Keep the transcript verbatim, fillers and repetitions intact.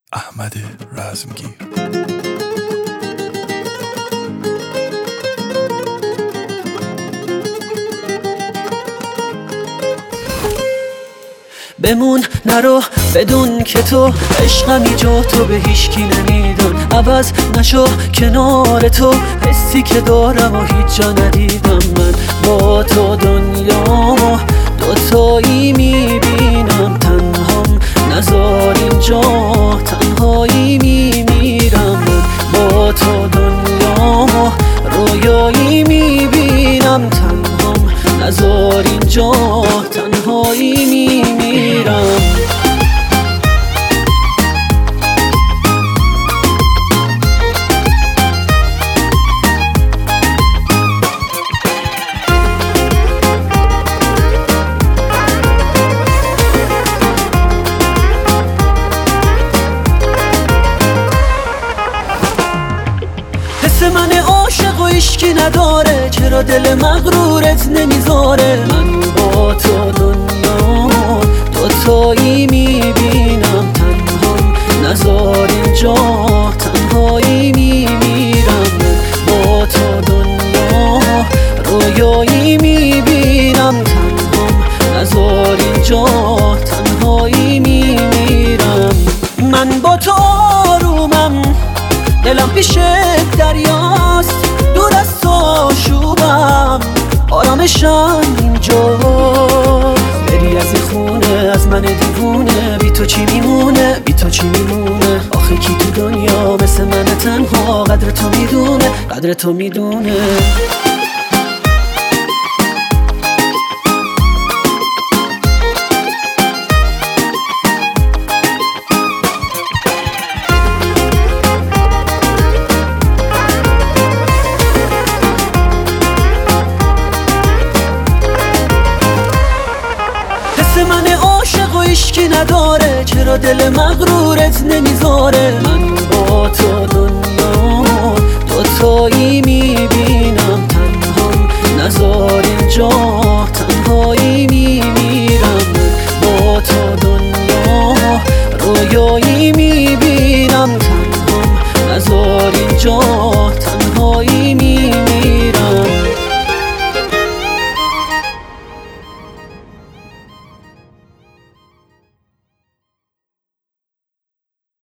احمد رزمگیر. بمون نرو بدون که تو عشقمی جا تو به هیچکی نمیدن، عوض نشو کنار تو حسی که دارم و هیچ جا ندیدم. من با تو دنیامو دوتایی میبینم، تنهام نزار اینجا تنهایی میمیرم. من با تو دنیامو رویایی میبینم، تنهام نزار اینجا تنهایی میمیرم. حس من عاشق و عشقی نداره، چرا دل مغرورت نمیذاره؟ من با تو دنیا دوتایی میبینم، تنهام نزار اینجا تنهایی میمیرم. با تو دنیا رویایی میبینم، تنهام نزار اینجا تنهایی میمیرم. من با تو آرومم، دلم پیش دریاست، دور از تو شوبم، آرامشم اینجا. بری از این خونه از من دیوونه، بی تو چی میمونه بی تو چی میمونه؟ آخه کی تو دنیا مثل من تنها قدر تو میدونه قدر تو میدونه؟ من عاشق و عشقی نداره، چرا دل مغرورت نمیذاره؟ من با تو دنیا دوتایی میبینم، تنهام نزار اینجا تنهایی میمیرم. با تو دنیا رویایی